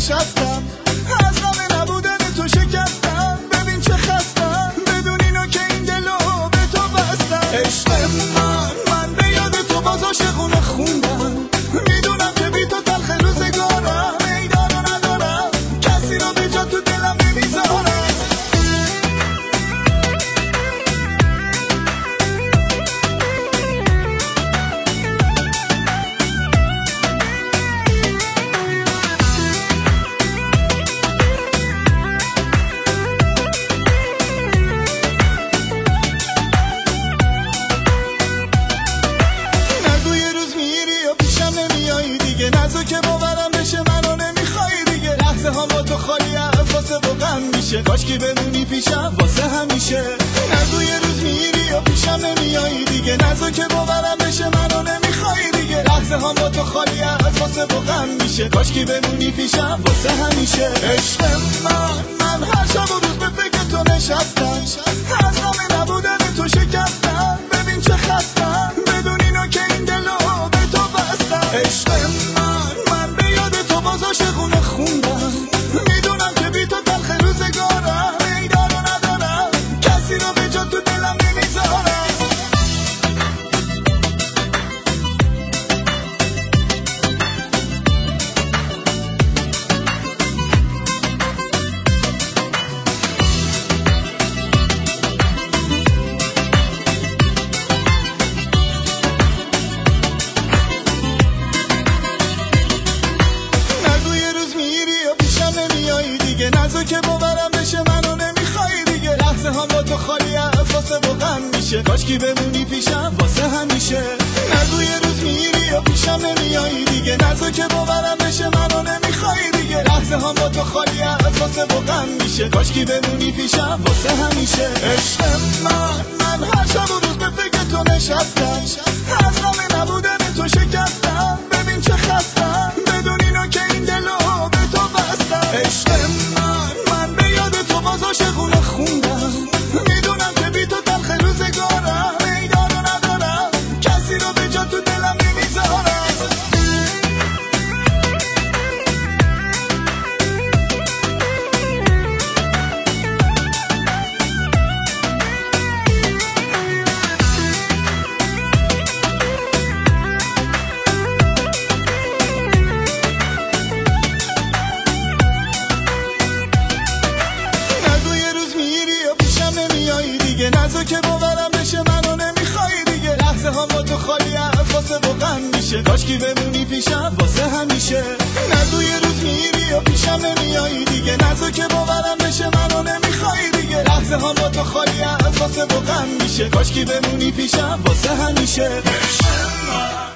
نشستم، از غم نبودن تو شکستم. ببین چه خستم، بدون اینو که این دلو به تو بستم. عشق من به یاد تو باز عاشقونه خوندم. میدونم که بی تو تلخ روزگارم، میدان رو ندارم، کسی رو به جا تو دلم نمیذارم. نزو که باورم بشه منو نمیخوای دیگه. لحظه ها با تو خالی از واسه بغم میشه. کاش که بمونی پیشم واسه همیشه. نگو یه روز میری و پیشم نمیایی دیگه. نزو که باورم بشه منو نمیخوای دیگه. لحظه ها با تو خالی از واسه بغم میشه. کاش که بمونی پیشم واسه همیشه. عشق من هر شب و روز به فکر تو نشستم، از غم نبودن تو شکستم. ببین چه خستم، بدون اینو که این دلو به تو بستم. عشق من به یاد تو باز عاشقونه خوندم. میدونم که بی تو تلخ روزگارم، میدان رو ندارم، کسی رو به جا تو دلم نمیذارم. نزو که باورم بشه منو نمیخوای دیگه. لحظه ها با تو خالی از واسه بغم میشه. کاش که بمونی پیشم واسه همیشه. نگو یه روز میری و پیشم نمیایی دیگه. نزو که باورم بشه منو نمیخوای دیگه. لحظه ها با تو خالی از واسه بغم میشه. کاش که بمونی پیشم واسه همیشه. عشق من هر شب و روز به فکر تو نشستم، از غم نبودن تو شکستم. ببین چه خستم، بدون اینو که این دلو به تو بستم. عشق من به یاد تو باز عاشقونه خوندم. میدونم که بی تو تلخ روزگارم، میدان رو ندارم، کسی رو به جا تو دلم نمیذارم. نزو که باورم بشه منو نمیخوای دیگه. لحظه ها با تو خالی از واسه بغم میشه. کاش که بمونی پیشم واسه همیشه. نگو یه روز میری و پیشم نمیایی دیگه. نزو که باورم بشه منو نمیخوای دیگه. لحظه ها با تو خالی از واسه بغم میشه. کاش که بمونی پیشم واسه همیشه.